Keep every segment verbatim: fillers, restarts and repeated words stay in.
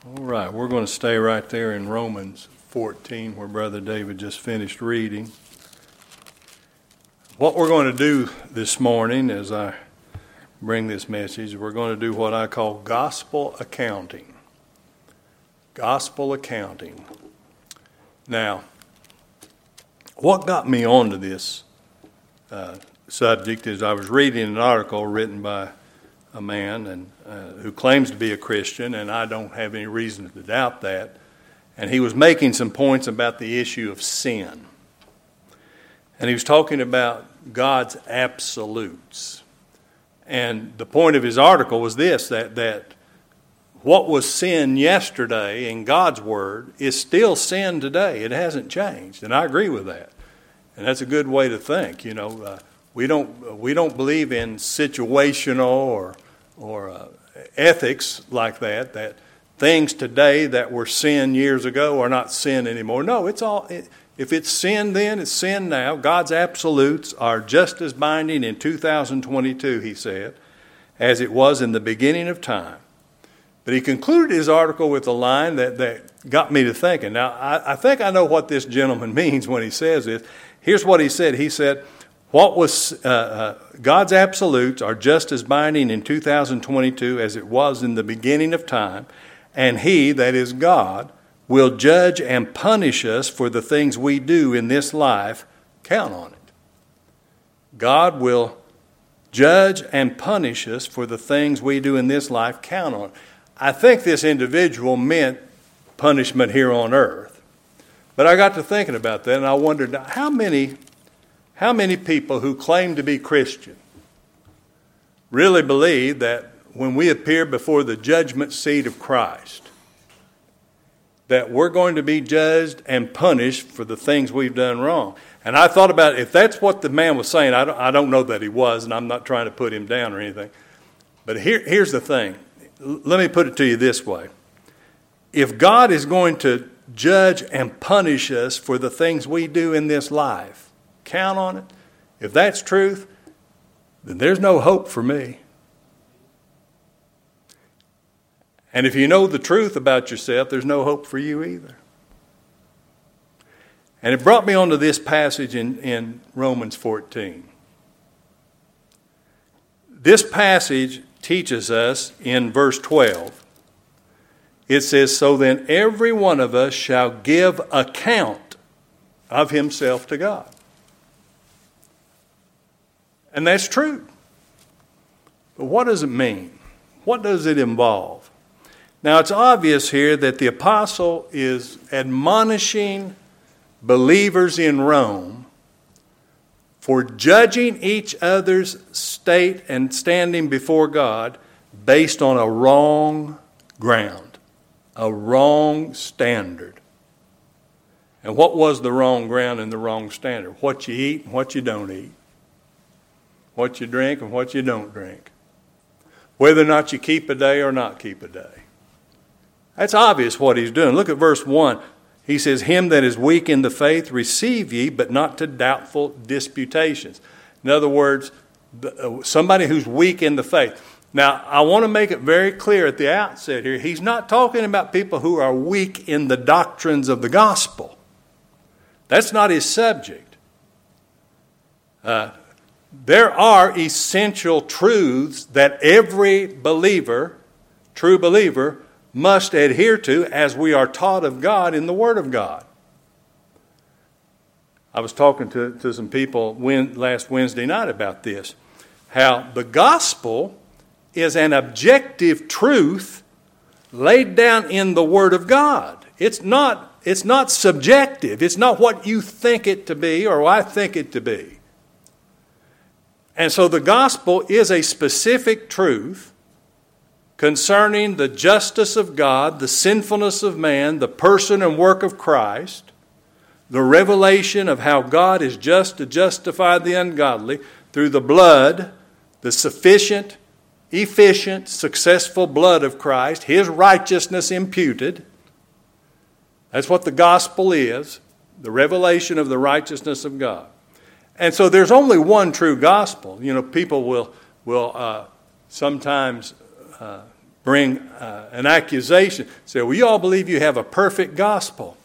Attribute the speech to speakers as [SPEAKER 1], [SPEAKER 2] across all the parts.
[SPEAKER 1] All right, we're going to stay right there in Romans fourteen, where Brother David just finished reading. What we're going to do this morning as I bring this message, we're going to do what I call gospel accounting. Gospel accounting. Now, what got me onto this uh, subject is I was reading an article written by a man and uh, who claims to be a Christian, and I don't have any reason to doubt that. And he was making some points about the issue of sin. And he was talking about God's absolutes. And the point of his article was this, that, that what was sin yesterday in God's Word is still sin today. It hasn't changed. And I agree with that. And that's a good way to think. You know, uh, we don't we don't believe in situational or or uh, ethics like that, that things today that were sin years ago are not sin anymore. No, it's all, it, if it's sin then, it's sin now. God's absolutes are just as binding in two thousand twenty-two, he said, as it was in the beginning of time. But he concluded his article with a line that, that got me to thinking. Now, I, I think I know what this gentleman means when he says this. Here's what he said. He said, What was uh, uh, God's absolutes are just as binding in two thousand twenty-two as it was in the beginning of time, and He, that is God, will judge and punish us for the things we do in this life. Count on it. God will judge and punish us for the things we do in this life. Count on it. I think this individual meant punishment here on earth. But I got to thinking about that, and I wondered, how many... How many people who claim to be Christian really believe that when we appear before the judgment seat of Christ, that we're going to be judged and punished for the things we've done wrong? And I thought about it, if that's what the man was saying, I don't, I don't know that he was, and I'm not trying to put him down or anything. But here, here's the thing. Let me put it to you this way. If God is going to judge and punish us for the things we do in this life, count on it. If that's truth, then there's no hope for me. And if you know the truth about yourself, there's no hope for you either. And it brought me onto this passage in, in Romans fourteen. This passage teaches us in verse twelve. It says, So then every one of us shall give account of himself to God. And that's true. But what does it mean? What does it involve? Now, it's obvious here that the apostle is admonishing believers in Rome for judging each other's state and standing before God based on a wrong ground, a wrong standard. And what was the wrong ground and the wrong standard? What you eat and what you don't eat. What you drink and what you don't drink. Whether or not you keep a day or not keep a day. That's obvious what he's doing. Look at verse one. He says, Him that is weak in the faith receive ye, but not to doubtful disputations. In other words, somebody who's weak in the faith. Now, I want to make it very clear at the outset here, he's not talking about people who are weak in the doctrines of the gospel. That's not his subject. Uh, There are essential truths that every believer, true believer, must adhere to as we are taught of God in the Word of God. I was talking to, to some people when, last Wednesday night about this, how the gospel is an objective truth laid down in the Word of God. It's not, it's not subjective. It's not what you think it to be or I think it to be. And so the gospel is a specific truth concerning the justice of God, the sinfulness of man, the person and work of Christ, the revelation of how God is just to justify the ungodly through the blood, the sufficient, efficient, successful blood of Christ, His righteousness imputed. That's what the gospel is, the revelation of the righteousness of God. And so there's only one true gospel. You know, people will will uh, sometimes uh, bring uh, an accusation. Say, well, you all believe you have a perfect gospel.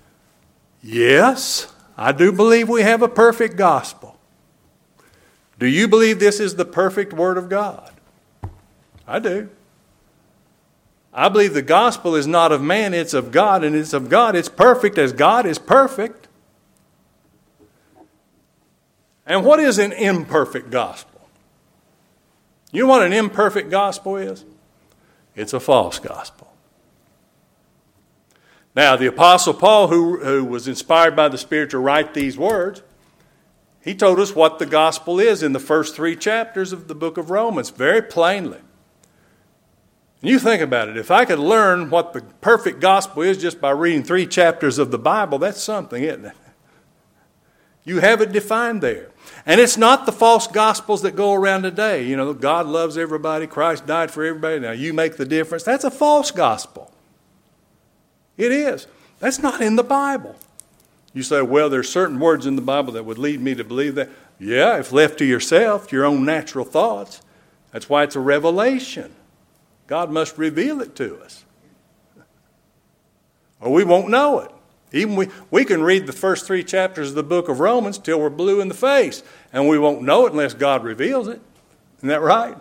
[SPEAKER 1] Yes, I do believe we have a perfect gospel. Do you believe this is the perfect Word of God? I do. I believe the gospel is not of man, it's of God, and it's of God. It's perfect as God is perfect. And what is an imperfect gospel? You know what an imperfect gospel is? It's a false gospel. Now, the Apostle Paul, who, who was inspired by the Spirit to write these words, he told us what the gospel is in the first three chapters of the book of Romans, very plainly. And you think about it. If I could learn what the perfect gospel is just by reading three chapters of the Bible, that's something, isn't it? You have it defined there. And it's not the false gospels that go around today. You know, God loves everybody. Christ died for everybody. Now you make the difference. That's a false gospel. It is. That's not in the Bible. You say, well, there's certain words in the Bible that would lead me to believe that. Yeah, if left to yourself, your own natural thoughts. That's why it's a revelation. God must reveal it to us. Or we won't know it. Even we, we can read the first three chapters of the book of Romans till we're blue in the face, and we won't know it unless God reveals it. Isn't that right?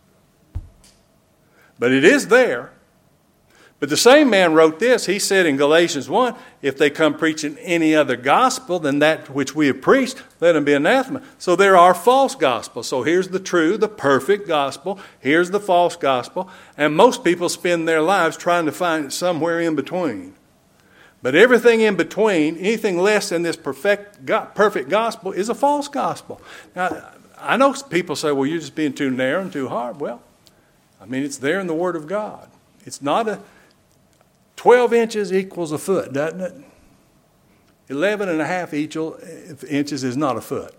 [SPEAKER 1] But it is there. But the same man wrote this. He said in Galatians one, if they come preaching any other gospel than that which we have preached, let them be anathema. So there are false gospels. So here's the true, the perfect gospel. Here's the false gospel. And most people spend their lives trying to find it somewhere in between. But everything in between, anything less than this perfect, perfect gospel is a false gospel. Now, I know people say, well, you're just being too narrow and too hard. Well, I mean, it's there in the Word of God. It's not a... twelve inches equals a foot, doesn't it? eleven and a half inches is not a foot.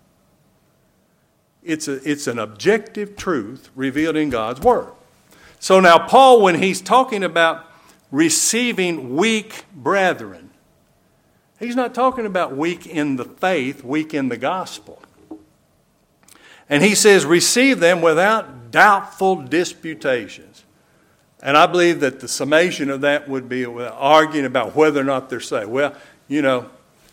[SPEAKER 1] It's, a, it's an objective truth revealed in God's Word. So now Paul, when he's talking about receiving weak brethren, he's not talking about weak in the faith, weak in the gospel. And he says, receive them without doubtful disputations. And I believe that the summation of that would be arguing about whether or not they're saved. Well, you know,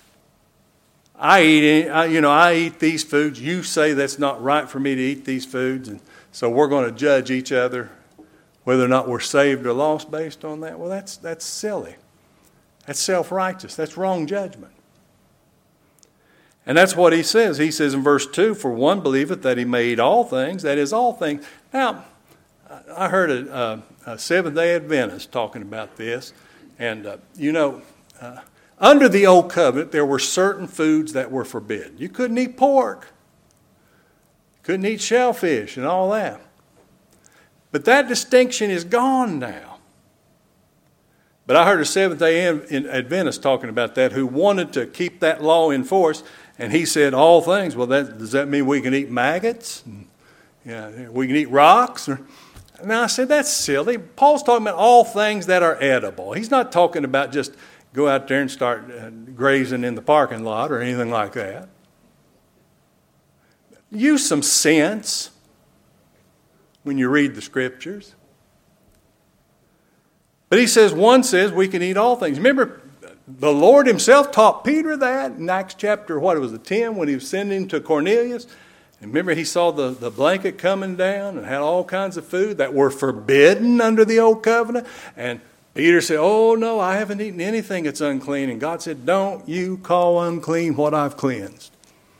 [SPEAKER 1] I eat, I, you know, I eat these foods. You say that's not right for me to eat these foods, and so we're going to judge each other whether or not we're saved or lost based on that. Well, that's that's silly. That's self-righteous. That's wrong judgment. And that's what he says. He says in verse two, for one believeth that he made all things, that is all things. Now, I heard a, a, a Seventh-day Adventist talking about this. And, uh, you know, uh, under the Old Covenant, there were certain foods that were forbidden. You couldn't eat pork. You couldn't eat shellfish and all that. But that distinction is gone now. But I heard a Seventh-day Adventist talking about that who wanted to keep that law in force. And he said, all things. Well, that, does that mean we can eat maggots? And, yeah, we can eat rocks? Or, now, I said, that's silly. Paul's talking about all things that are edible. He's not talking about just go out there and start uh, grazing in the parking lot or anything like that. Use some sense when you read the Scriptures. But he says, one says we can eat all things. Remember, the Lord himself taught Peter that in Acts chapter, what was it, ten, when he was sending him to Cornelius. And remember, he saw the, the blanket coming down and had all kinds of food that were forbidden under the Old Covenant. And Peter said, oh, no, I haven't eaten anything that's unclean. And God said, don't you call unclean what I've cleansed.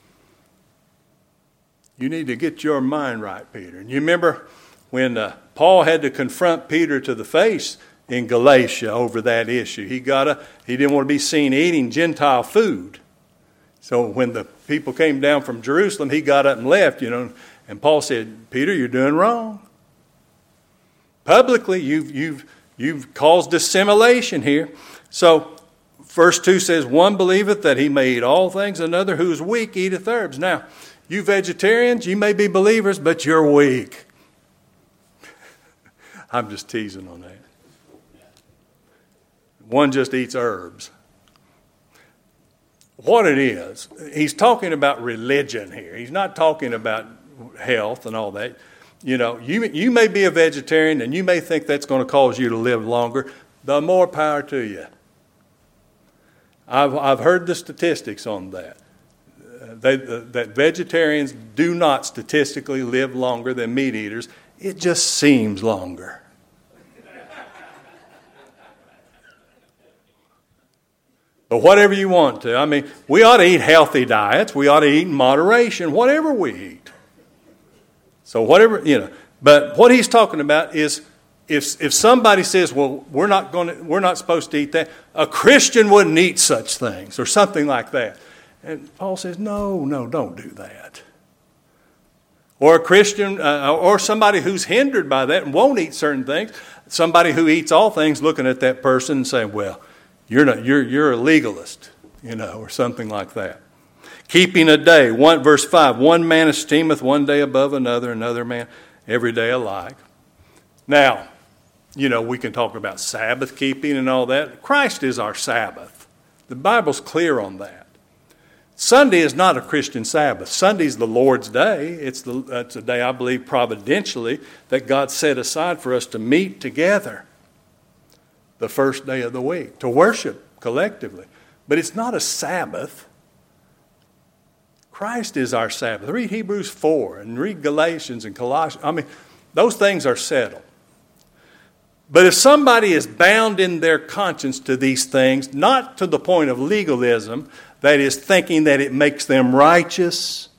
[SPEAKER 1] You need to get your mind right, Peter. And you remember when uh, Paul had to confront Peter to the face in Galatia over that issue. He got a, he didn't want to be seen eating Gentile food. So when the people came down from Jerusalem, he got up and left, you know. And Paul said, Peter, you're doing wrong. Publicly, you've, you've, you've caused dissimulation here. So verse two says, one believeth that he may eat all things, another who is weak eateth herbs. Now, you vegetarians, you may be believers, but you're weak. I'm just teasing on that. One just eats herbs. What it is, he's talking about religion here. He's not talking about health and all that. you know, you, you may be a vegetarian and you may think that's going to cause you to live longer. The more power to you. I've, I've heard the statistics on that. Uh, they, uh, that vegetarians do not statistically live longer than meat eaters. It just seems longer. But whatever you want to. I mean, we ought to eat healthy diets. We ought to eat in moderation, whatever we eat. So whatever, you know. But what he's talking about is if if somebody says, well, we're not going to, we're not supposed to eat that, a Christian wouldn't eat such things or something like that. And Paul says, no, no, don't do that. Or a Christian, uh, or somebody who's hindered by that and won't eat certain things, somebody who eats all things looking at that person and saying, well, You're not. You're you're a legalist, you know, or something like that. Keeping a day, one verse five. One man esteemeth one day above another, another man every day alike. Now, you know, we can talk about Sabbath keeping and all that. Christ is our Sabbath. The Bible's clear on that. Sunday is not a Christian Sabbath. Sunday's the Lord's day. It's the it's a day I believe providentially that God set aside for us to meet together. The first day of the week, to worship collectively. But it's not a Sabbath. Christ is our Sabbath. Read Hebrews four and read Galatians and Colossians. I mean, those things are settled. But if somebody is bound in their conscience to these things, not to the point of legalism, that is thinking that it makes them righteous,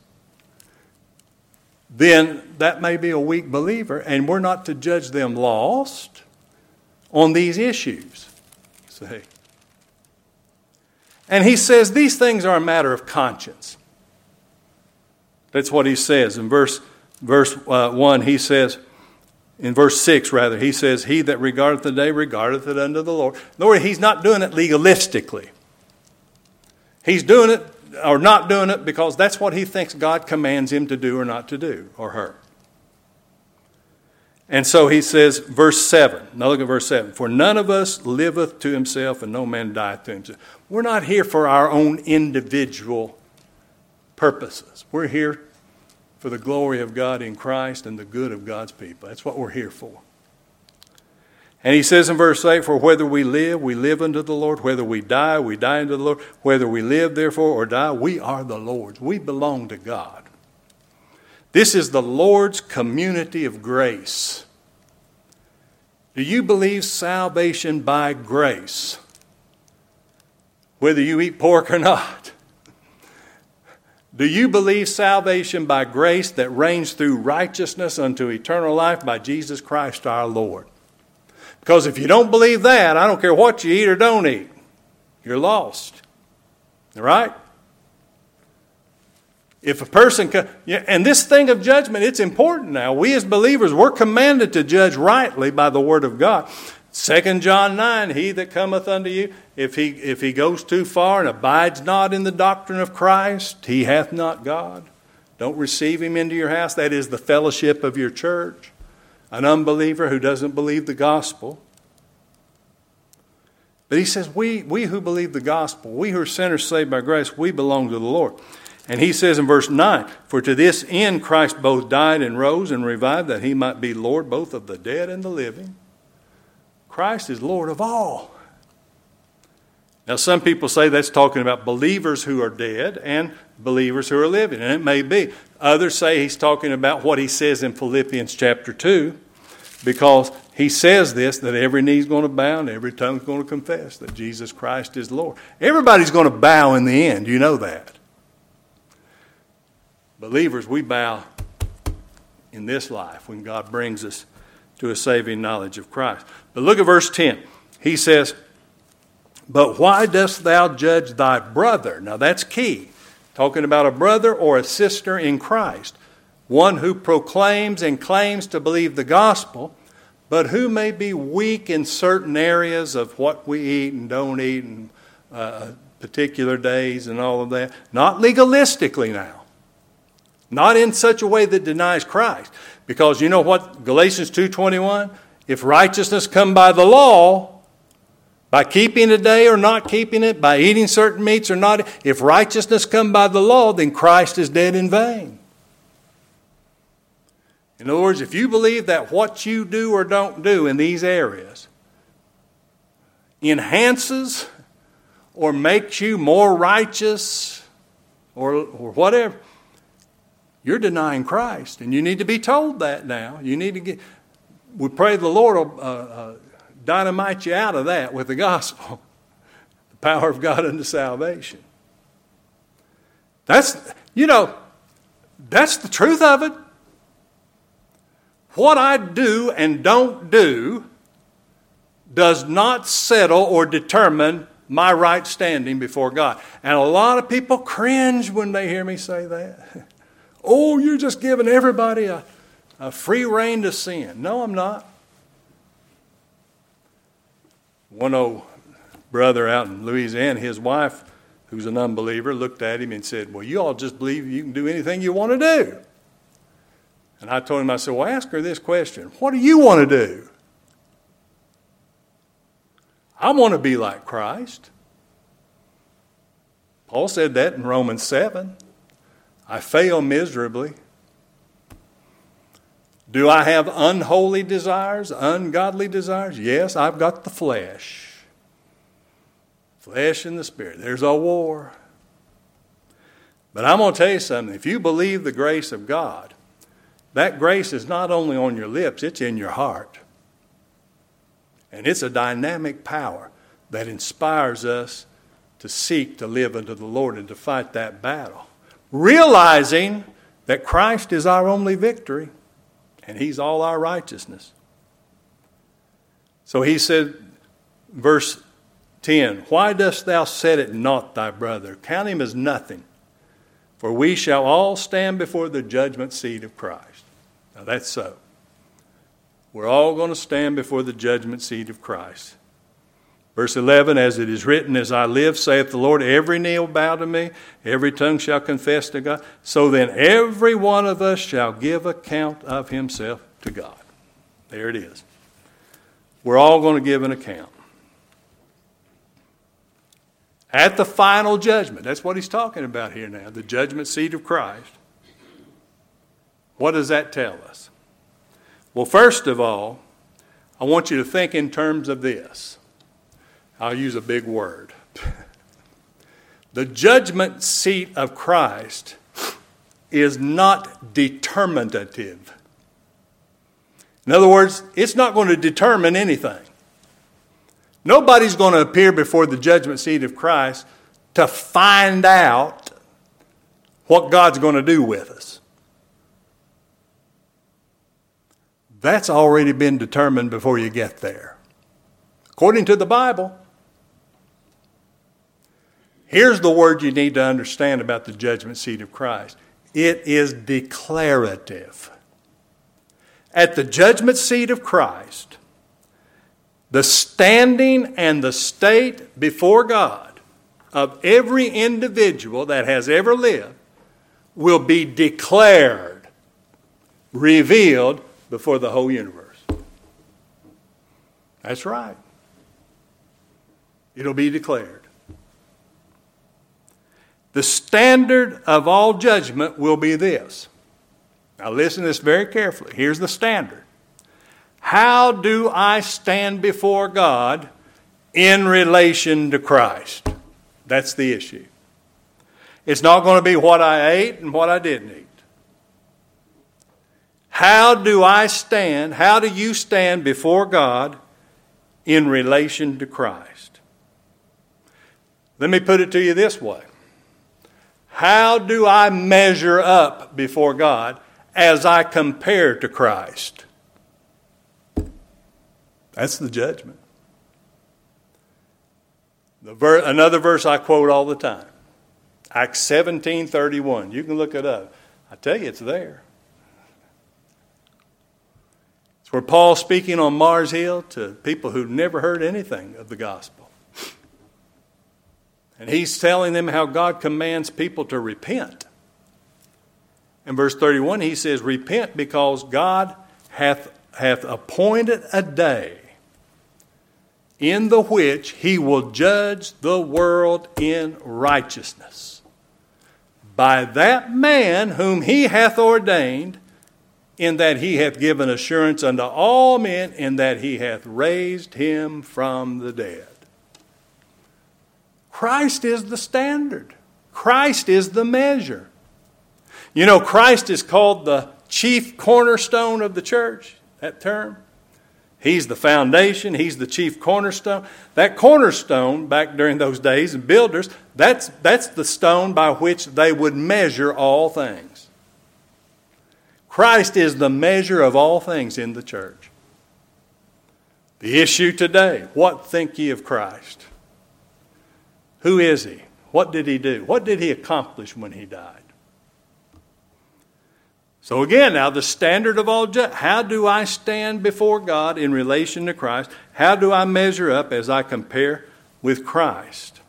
[SPEAKER 1] then that may be a weak believer, and we're not to judge them lost on these issues. See? And he says these things are a matter of conscience. That's what he says. In verse, verse uh, one, he says, in verse six rather, he says, he that regardeth the day regardeth it unto the Lord. In other words, he's not doing it legalistically. He's doing it or not doing it because that's what he thinks God commands him to do or not to do, or her. And so he says, verse seven. Now look at verse seven. For none of us liveth to himself, and no man dieth to himself. We're not here for our own individual purposes. We're here for the glory of God in Christ and the good of God's people. That's what we're here for. And he says in verse eight, for whether we live, we live unto the Lord. Whether we die, we die unto the Lord. Whether we live, therefore, or die, we are the Lord's. We belong to God. This is the Lord's community of grace. Do you believe salvation by grace? Whether you eat pork or not. Do you believe salvation by grace that reigns through righteousness unto eternal life by Jesus Christ our Lord? Because if you don't believe that, I don't care what you eat or don't eat, you're lost. All right? If a person can, and this thing of judgment, it's important now. We as believers, we're commanded to judge rightly by the word of God. Second John nine, he that cometh unto you, if he if he goes too far and abides not in the doctrine of Christ, he hath not God. Don't receive him into your house. That is the fellowship of your church. An unbeliever who doesn't believe the gospel. But he says, we, we who believe the gospel, we who are sinners saved by grace, we belong to the Lord. And he says in verse nine, for to this end Christ both died and rose and revived, that he might be Lord both of the dead and the living. Christ is Lord of all. Now some people say that's talking about believers who are dead and believers who are living, and it may be. Others say he's talking about what he says in Philippians chapter two, because he says this, that every knee is going to bow and every tongue is going to confess that Jesus Christ is Lord. Everybody's going to bow in the end. You know that. Believers, we bow in this life when God brings us to a saving knowledge of Christ. But look at verse ten. He says, but why dost thou judge thy brother? Now that's key. Talking about a brother or a sister in Christ. One who proclaims and claims to believe the gospel, but who may be weak in certain areas of what we eat and don't eat and uh, particular days and all of that. Not legalistically now. Not in such a way that denies Christ. Because you know what? Galatians two twenty-one, if righteousness come by the law, by keeping a day or not keeping it, by eating certain meats or not, if righteousness come by the law, then Christ is dead in vain. In other words, if you believe that what you do or don't do in these areas enhances or makes you more righteous or, or whatever, you're denying Christ. And you need to be told that now. You need to get, we pray the Lord will uh, uh, dynamite you out of that with the gospel. The power of God unto salvation. That's, you know, that's the truth of it. What I do and don't do does not settle or determine my right standing before God. And a lot of people cringe when they hear me say that. Oh, you're just giving everybody a, a free rein to sin. No, I'm not. One old brother out in Louisiana, his wife, who's an unbeliever, looked at him and said, well, you all just believe you can do anything you want to do. And I told him, I said, well, ask her this question. What do you want to do? I want to be like Christ. Paul said that in Romans seven. I fail miserably. Do I have unholy desires, ungodly desires? Yes, I've got the flesh. Flesh and the spirit. There's a war. But I'm going to tell you something. If you believe the grace of God, that grace is not only on your lips, it's in your heart. And it's a dynamic power that inspires us to seek to live unto the Lord and to fight that battle. Realizing that Christ is our only victory and He's all our righteousness. So he said, verse ten, why dost thou set it not thy brother? Count him as nothing. For we shall all stand before the judgment seat of Christ. Now that's so. We're all going to stand before the judgment seat of Christ. Verse eleven, as it is written, as I live, saith the Lord, every knee will bow to me, every tongue shall confess to God. So then every one of us shall give account of himself to God. There it is. We're all going to give an account. At the final judgment, that's what he's talking about here now, the judgment seat of Christ. What does that tell us? Well, first of all, I want you to think in terms of this. I'll use a big word. The judgment seat of Christ is not determinative. In other words, it's not going to determine anything. Nobody's going to appear before the judgment seat of Christ to find out what God's going to do with us. That's already been determined before you get there. According to the Bible. Here's the word you need to understand about the judgment seat of Christ. It is declarative. At the judgment seat of Christ, the standing and the state before God of every individual that has ever lived will be declared, revealed before the whole universe. That's right. It'll be declared. The standard of all judgment will be this. Now listen to this very carefully. Here's the standard. How do I stand before God in relation to Christ? That's the issue. It's not going to be what I ate and what I didn't eat. How do I stand, how do you stand before God in relation to Christ? Let me put it to you this way. How do I measure up before God as I compare to Christ? That's the judgment. The ver- another verse I quote all the time. Acts seventeen thirty-one. You can look it up. I tell you, it's there. It's where Paul's speaking on Mars Hill to people who've never heard anything of the gospel. And he's telling them how God commands people to repent. In verse thirty-one, he says, repent because God hath, hath appointed a day in the which he will judge the world in righteousness by that man whom he hath ordained, in that he hath given assurance unto all men, in that he hath raised him from the dead. Christ is the standard. Christ is the measure. You know, Christ is called the chief cornerstone of the church, that term. He's the foundation. He's the chief cornerstone. That cornerstone, back during those days, and builders, that's, that's the stone by which they would measure all things. Christ is the measure of all things in the church. The issue today, what think ye of Christ? Who is he? What did he do? What did he accomplish when he died? So again, now the standard of all judgment. How do I stand before God in relation to Christ? How do I measure up as I compare with Christ?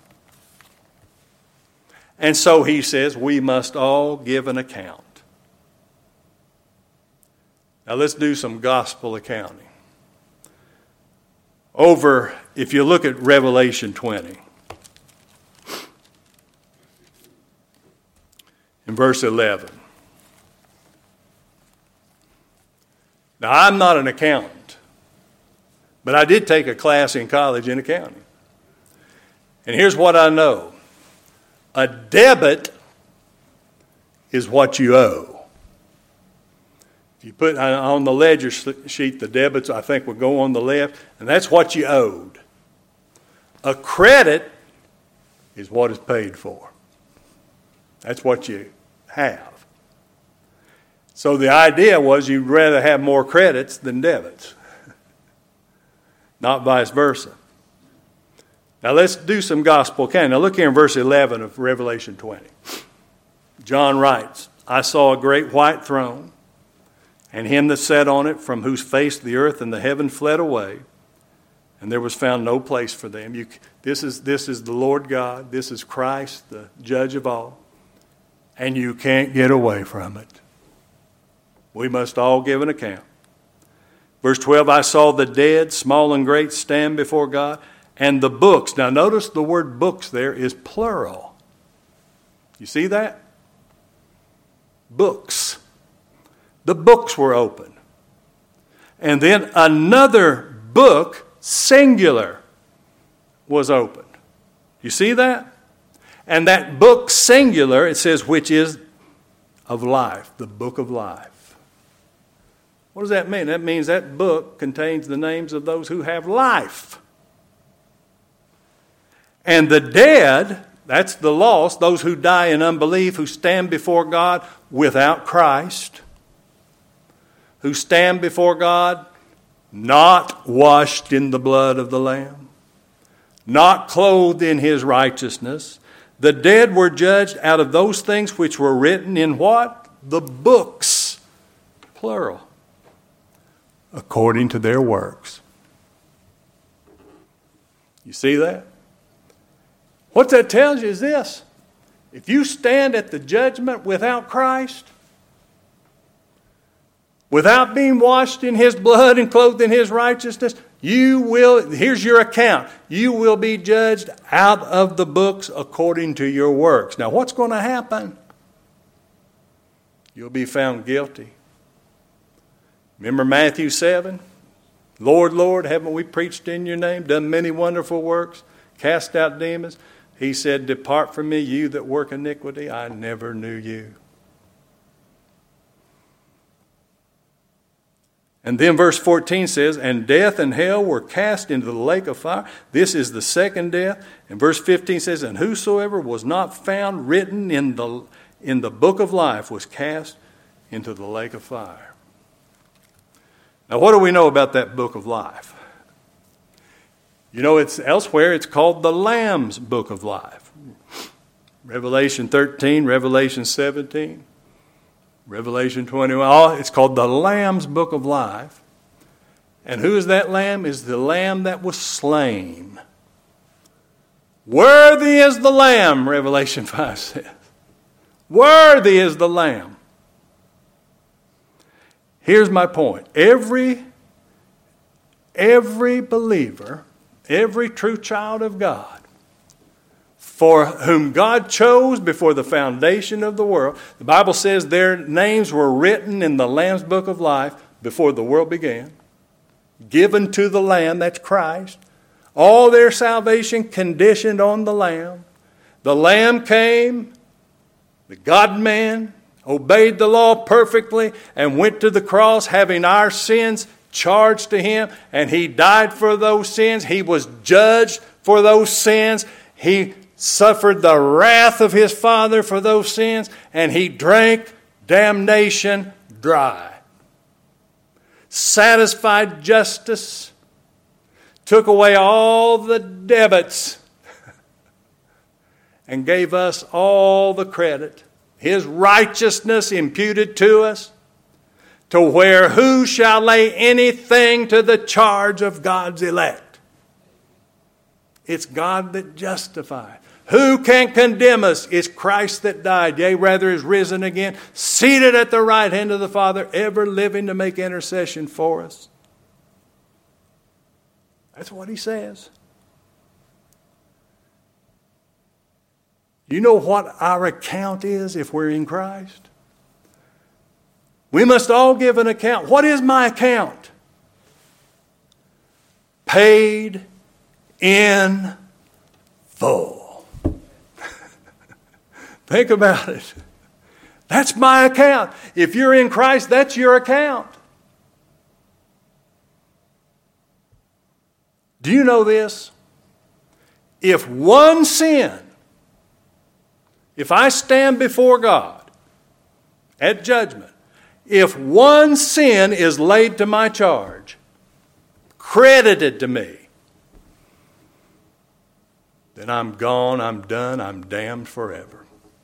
[SPEAKER 1] And so he says we must all give an account. Now let's do some gospel accounting. Over, if you look at Revelation twenty, in verse eleven. Now, I'm not an accountant, but I did take a class in college in accounting. And here's what I know. A debit is what you owe. If you put on the ledger sheet, the debits, I think, would go on the left, and that's what you owed. A credit is what is paid for. That's what you have. So the idea was you'd rather have more credits than debits, not vice versa. Now let's do some gospel accounting. Now look here in verse eleven of Revelation twenty. John writes, I saw a great white throne, and him that sat on it, from whose face the earth and the heaven fled away, and there was found no place for them. You, this is, this is the Lord God. This is Christ, the judge of all, and you can't get away from it. We must all give an account. Verse twelve, I saw the dead, small and great, stand before God, and the books. Now notice the word books there is plural. You see that? Books. The books were open. And then another book, singular, was opened. You see that? And that book, singular, it says, which is of life, the book of life. What does that mean? That means that book contains the names of those who have life. And the dead, that's the lost, those who die in unbelief, who stand before God without Christ, who stand before God not washed in the blood of the Lamb, not clothed in his righteousness. The dead were judged out of those things which were written in what? The books, plural, according to their works. You see that? What that tells you is this. If you stand at the judgment without Christ, without being washed in his blood and clothed in his righteousness, you will, here's your account, you will be judged out of the books according to your works. Now what's going to happen? You'll be found guilty. Remember Matthew seven? Lord, Lord, haven't we preached in your name, done many wonderful works, cast out demons? He said, depart from me, you that work iniquity. I never knew you. And then verse fourteen says, and death and hell were cast into the lake of fire. This is the second death. And verse fifteen says, and whosoever was not found written in the, in the book of life was cast into the lake of fire. Now, what do we know about that book of life? You know, it's elsewhere, it's called the Lamb's book of life. Revelation thirteen, Revelation seventeen, Revelation twenty-one, it's called the Lamb's book of life. And who is that Lamb? Is the Lamb that was slain. Worthy is the Lamb, Revelation five says. Worthy is the Lamb. Here's my point. Every, every believer, every true child of God for whom God chose before the foundation of the world. The Bible says their names were written in the Lamb's book of life before the world began. Given to the Lamb, that's Christ. All their salvation conditioned on the Lamb. The Lamb came, the God-man, obeyed the law perfectly and went to the cross having our sins charged to him, and he died for those sins. He was judged for those sins. He suffered the wrath of his Father for those sins, and he drank damnation dry. Satisfied justice, took away all the debits, and gave us all the credit. His righteousness imputed to us, to where who shall lay anything to the charge of God's elect? It's God that justifies. Who can condemn us? It's Christ that died, yea, rather is risen again, seated at the right hand of the Father, ever living to make intercession for us. That's what he says. You know what our account is if we're in Christ? We must all give an account. What is my account? Paid in full. Think about it. That's my account. If you're in Christ, that's your account. Do you know this? If one sin, if I stand before God at judgment, if one sin is laid to my charge, credited to me, then I'm gone, I'm done, I'm damned forever.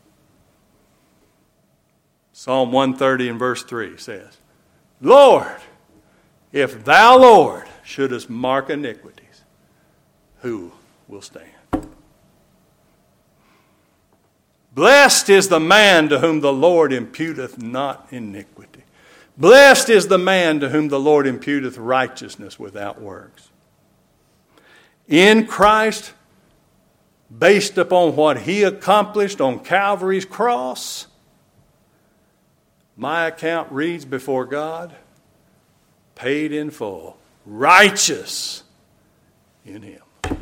[SPEAKER 1] Psalm one thirty and verse three says, Lord, if thou, Lord, shouldest mark iniquities, who will stand? Blessed is the man to whom the Lord imputeth not iniquity. Blessed is the man to whom the Lord imputeth righteousness without works. In Christ, based upon what he accomplished on Calvary's cross, my account reads before God, paid in full, righteous in him.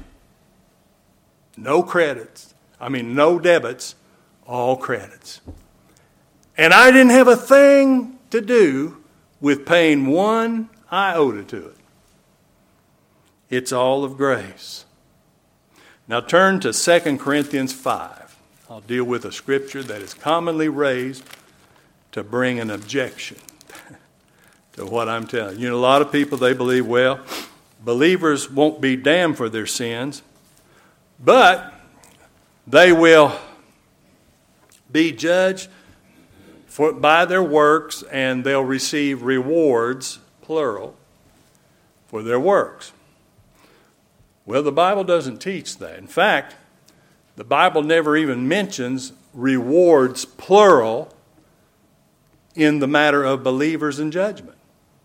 [SPEAKER 1] No credits. I mean, no debits, all credits. And I didn't have a thing to do with paying one iota to it. It's all of grace. Now turn to Second Corinthians five. I'll deal with a scripture that is commonly raised to bring an objection to what I'm telling you. You know, a lot of people, they believe, well, believers won't be damned for their sins, but they will be judged for, by their works, and they'll receive rewards, plural, for their works. Well, the Bible doesn't teach that. In fact, the Bible never even mentions rewards, plural, in the matter of believers in judgment.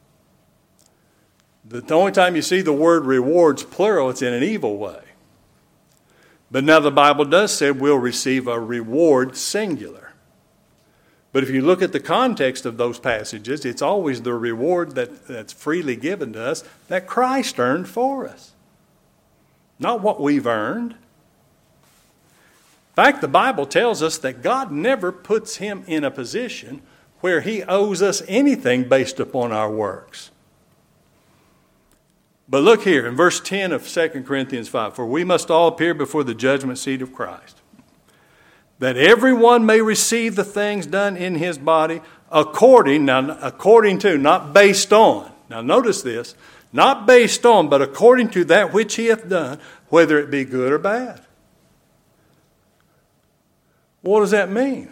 [SPEAKER 1] The only time you see the word rewards, plural, it's in an evil way. But now the Bible does say we'll receive a reward, singular. But if you look at the context of those passages, it's always the reward that, that's freely given to us that Christ earned for us. Not what we've earned. In fact, the Bible tells us that God never puts him in a position where he owes us anything based upon our works. But look here in verse ten of Second Corinthians five. For we must all appear before the judgment seat of Christ, that everyone may receive the things done in his body according, now according to, not based on. Now notice this, not based on, but according to that which he hath done, whether it be good or bad. What does that mean?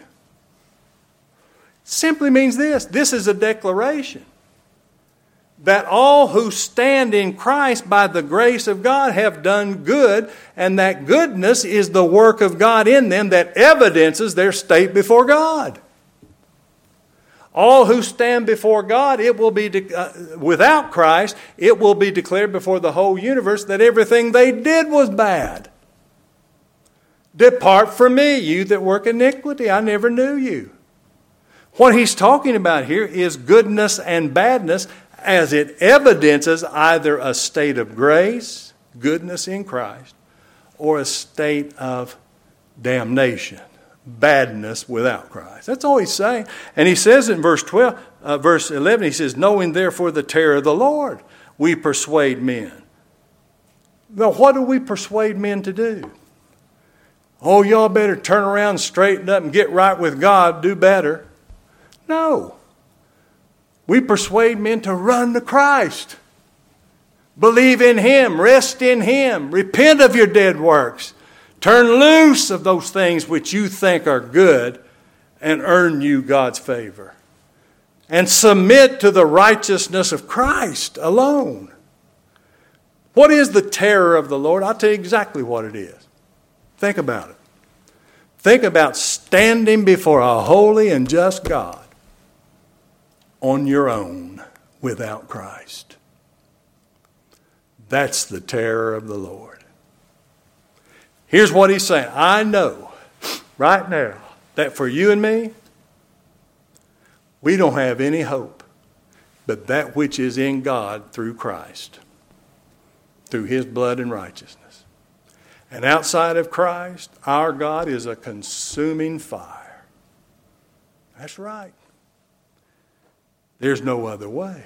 [SPEAKER 1] Simply means this. This is a declaration that all who stand in Christ by the grace of God have done good, and that goodness is the work of God in them that evidences their state before God. All who stand before God, it will be de- uh, without Christ, it will be declared before the whole universe that everything they did was bad. Depart from me, you that work iniquity. I never knew you. What he's talking about here is goodness and badness as it evidences either a state of grace, goodness in Christ, or a state of damnation, badness without Christ. That's all he's saying. And he says in verse twelve, uh, verse eleven, he says, knowing therefore the terror of the Lord, we persuade men. Now, what do we persuade men to do? Oh, y'all better turn around, straighten up, and get right with God, do better. No. We persuade men to run to Christ. Believe in Him, rest in Him, repent of your dead works. Turn loose of those things which you think are good and earn you God's favor. And submit to the righteousness of Christ alone. What is the terror of the Lord? I'll tell you exactly what it is. Think about it. Think about standing before a holy and just God on your own without Christ. That's the terror of the Lord. Here's what he's saying. I know right now that for you and me, we don't have any hope but that which is in God through Christ, through His blood and righteousness. And outside of Christ, our God is a consuming fire. That's right. There's no other way.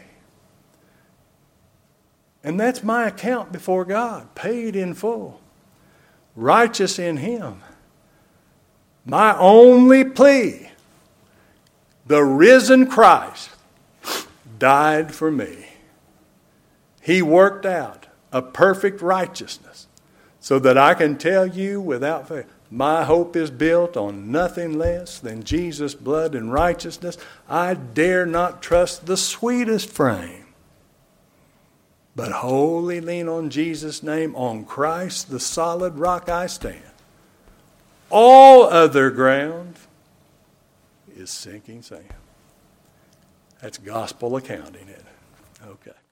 [SPEAKER 1] And that's my account before God, paid in full, righteous in Him. My only plea, the risen Christ died for me. He worked out a perfect righteousness so that I can tell you without fail, my hope is built on nothing less than Jesus' blood and righteousness. I dare not trust the sweetest frame, but wholly lean on Jesus' name. On Christ, the solid rock I stand. All other ground is sinking sand. That's gospel accounting, isn't it? Okay.